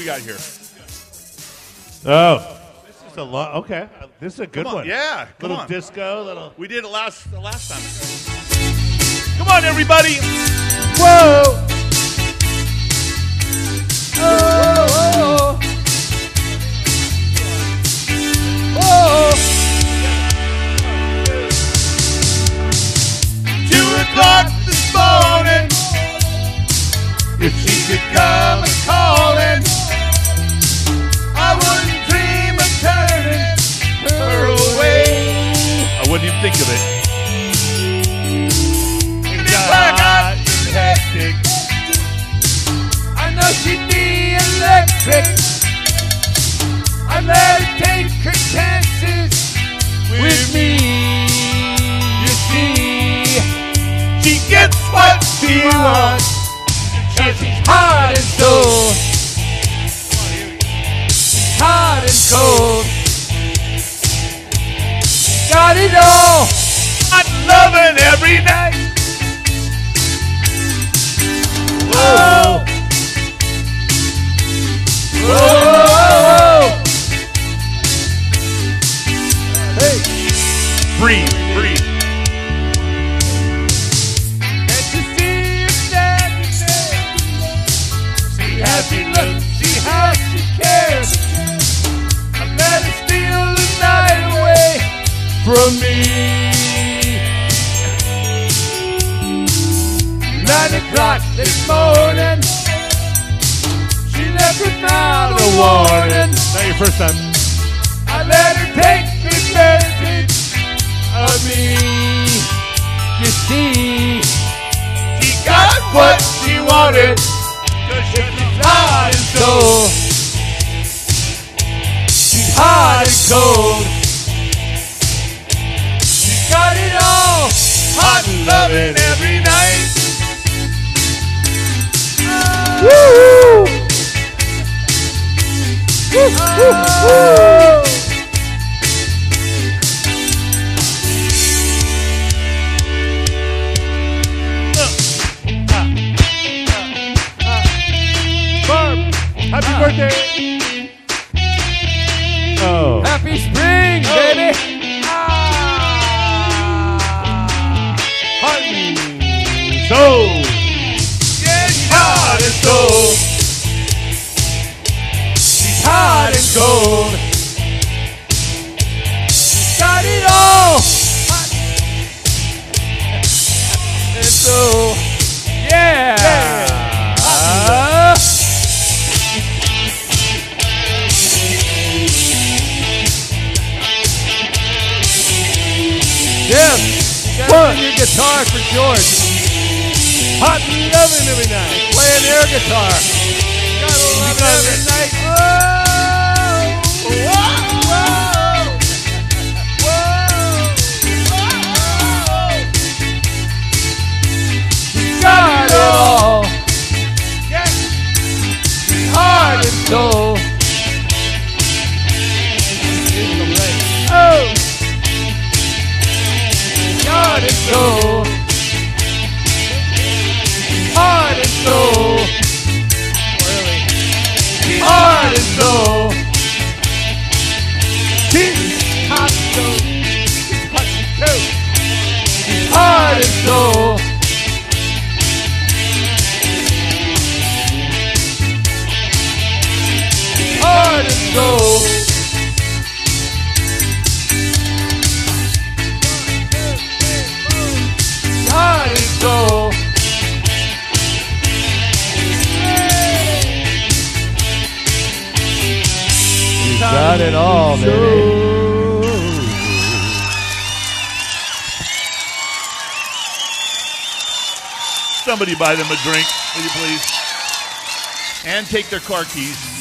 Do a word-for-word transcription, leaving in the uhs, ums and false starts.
we got here? Oh, this is a lot. Okay, this is a good Come on. one. Yeah, come little on. disco, little. We did it last the last time. Come on, everybody. Whoa. Oh, oh, oh. Two o'clock this morning. If she could come a calling, I wouldn't dream of turning her away. I wouldn't even think of it. And if I got hectic, I know she'd be electric. I let her take her chances with me. You see, she gets what she wants. cause she's hot and cold. She's hot and cold. Got it all. I'm loving every night. Whoa. Whoa. Hey. Breathe, breathe. Can't you see her standing there? See how she looks, see how she cares. I let her steal the night away from me. Nine o'clock this morning, she left without a warning. Not your first time. I let her take advantage of me. You see, she got what she wanted, cause she's hot and cold. She's hot and cold. She's got it all, hot and loving every night. Woo! Woo, woo, woo. Happy birthday! Oh. Happy spring, baby! Ah. Heart and soul. Yeah, she's hot and cold. She's hot and cold. She's got it all. Hot and so, yeah. yeah. Uh, Jim, you gotta your guitar for George. Hot and loving every night. Playing air guitar. Gotta love it every night. Whoa! Whoa! Whoa! Whoa! Got it all. Yes. Heart and soul. Oh! Heart and soul. Heart and soul. Heart and soul. She's hot and soul. She's hot and soul. She's heart and soul. Heart and soul. Heart and soul. You got it all, baby. Somebody buy them a drink, will you please? And take their car keys.